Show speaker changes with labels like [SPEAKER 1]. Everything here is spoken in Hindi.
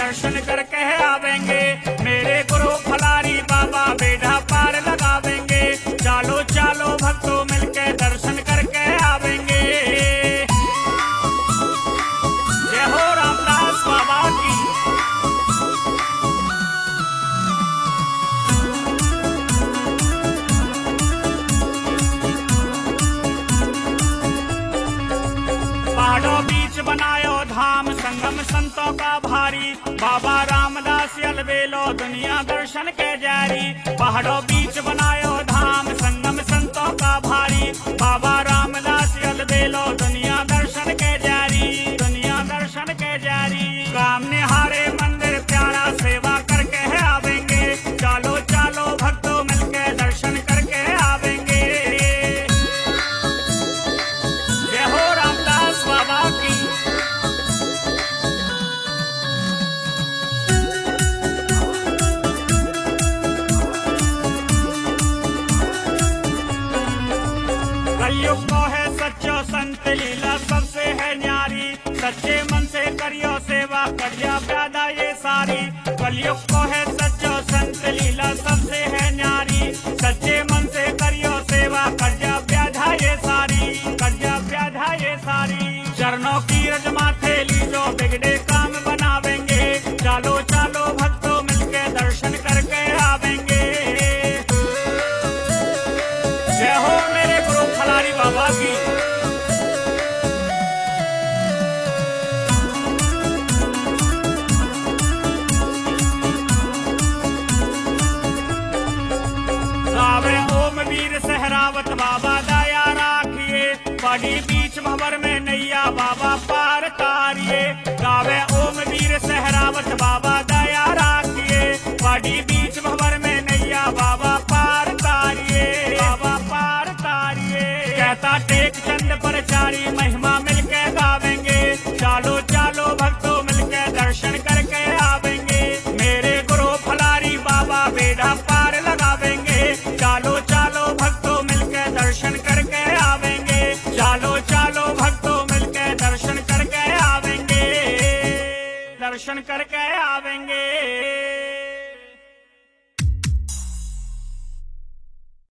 [SPEAKER 1] दर्शन करके आवेंगे। मेरे गुरु फलारी बाबा बेड़ा पार लगावेंगे। चलो चलो भक्तों मिलके दर्शन करके आवेंगे। जय हो रामदास बाबा की। पहाड़ों बीच बनायो धाम संगम संतों का भारी। बाबा रामदास अलबेलो दुनिया दर्शन के जारी। पहाड़ों बीच बनायो धाम संगम संतों का भारी। बाबा रामदास अलबेलो दुनिया दर्शन के जारी। दुनिया दर्शन के जारी। काम निहारे मंदिर प्यारा सेवा करके आवेंगे। चलो चलो भक्तों मिलके दर्शन करके आवेंगे। जय हो रामदास बाबा की। कलयुग को है सच्चो संत लीला सबसे है न्यारी। सच्चे मन से करियो सेवा करिया प्यादा ये सारी। कलयुग को है सच्चो संत लीला सबसे है न्यारी। सच्चे मन से करियो सेवा करिया प्यादा ये सारी। करिया प्यादा ये सारी। चरणों की रज माथे लीजो बिगड़े काम बनावेंगे। चलो चलो भक्तों मिलके दर्शन करके आवेंगे। जय हो मेरे गुरु फलारी बाबा की। गावे ओम वीर सहरावत बाबा दया राखिए। पड़ी बीच भंवर में नैया बाबा पार तारिए। गावे ओम वीर सहरावत बाबा दया राखिए। पड़ी बीच भंवर में नैया बाबा पार तारिए। बाबा पार तारिए। कहता टेक चंद पर चारी महिमा मिलके गावेंगे। चलो चलो भक्तों मिलके दर्शन करके आवेंगे। मेरे गुरु फलारी बाबा बेड़ा पार लगावेंगे। चलो चलो भक्तों मिलके दर्शन करके आवेंगे। चलो चलो भक्तों मिलके दर्शन करके आवेंगे। दर्शन करके आवेंगे।